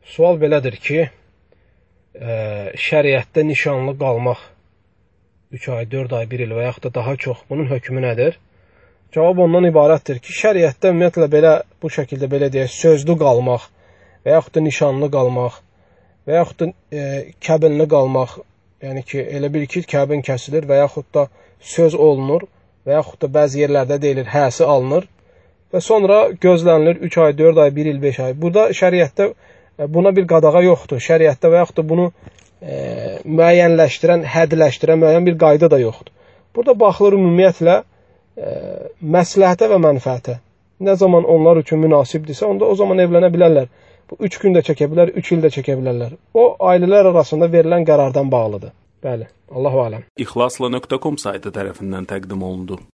Sual belədir ki, şəriətdə nişanlı qalmaq 3 ay, 4 ay, 1 il və yaxud da daha çox, bunun hökmü nədir? Cavab ondan ibarətdir ki, şəriətdə ümumiyyətlə belə, bu şəkildə belə deyək, sözlü qalmaq və yaxud da nişanlı qalmaq və yaxud da kəbinli qalmaq, yəni ki, elə bil ki, kəbin kəsilir və yaxud da söz olunur və yaxud da bəzi yerlərdə deyilir, həsi alınır və sonra gözlənilir 3 ay, 4 ay, 1 il, 5 ay. Burada şəriətdə buna bir qadağa yoxdur. Şəriətdə və yaxud da bunu müəyyənləşdirən, hədləşdirən müəyyən bir qayda da yoxdur. Burada baxılır ümumiyyətlə məsləhətə və mənfəətə. Nə zaman onlar üçün münasibdirsə, onda o zaman evlənə bilərlər. Bu 3 gün də çəkə bilər, 3 il də çəkə bilərlər. O, ailələr arasında verilən qərardan bağlıdır. Bəli, Allahu aləm. İxlasla.com saytı tərəfindən təqdim olundu.